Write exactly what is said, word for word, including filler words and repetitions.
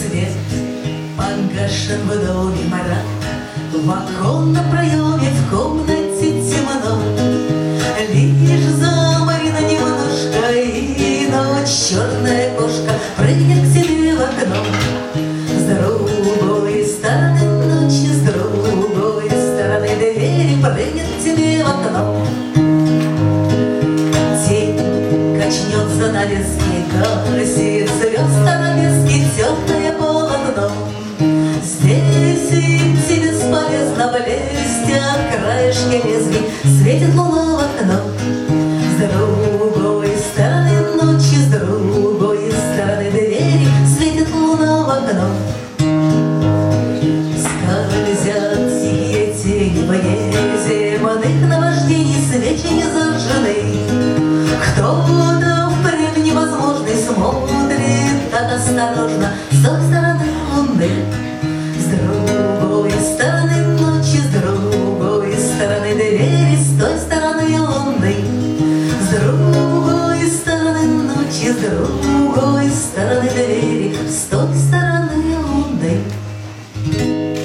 свет погашен в доме мрак, в оконном проеме в комнате темно. Лишь замарина немножко, и ночь черная кошка прыгнет к себе в окно. С другой стороны ночи, с другой стороны двери прыгнет к тебе в окно. Тень качнется на веске, гасит звезд, а на веске темное полотно. Здесь и тебе бесполезно блесть, от краешки лезвий светит луна в окно. С другой стороны ночи, с другой стороны двери светит луна в окно. Скользят тихие тени вне земных наваждений, свечи не зажжены. Кто-то впрямь невозможный смотрит так осторожно с той стороны луны. С другой стороны ночи, с другой стороны двери, с той стороны луны. С другой стороны ночи, с другой